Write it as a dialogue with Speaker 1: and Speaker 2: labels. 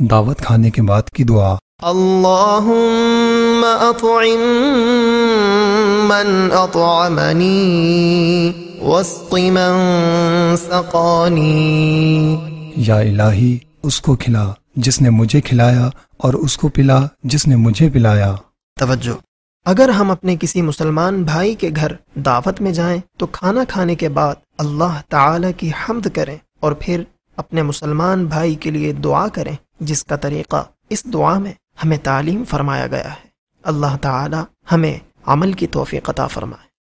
Speaker 1: दावत खाने के बाद की दुआ।
Speaker 2: अल्लाहुम्मा अत्इम मन अत्अमनी वस्क़ि मन सक़ानी।
Speaker 1: या इलाही, उसको खिला जिसने मुझे खिलाया और उसको पिला जिसने मुझे पिलाया।
Speaker 2: तवज्जो, अगर हम अपने किसी मुसलमान भाई के घर दावत में जाएं तो खाना खाने के बाद अल्लाह ताला की हम्द करें और फिर अपने मुसलमान भाई के लिए दुआ करें, जिसका तरीक़ा इस दुआ में हमें तालीम फरमाया गया है। अल्लाह ताला हमें अमल की तौफ़ीक़ अता फरमाए।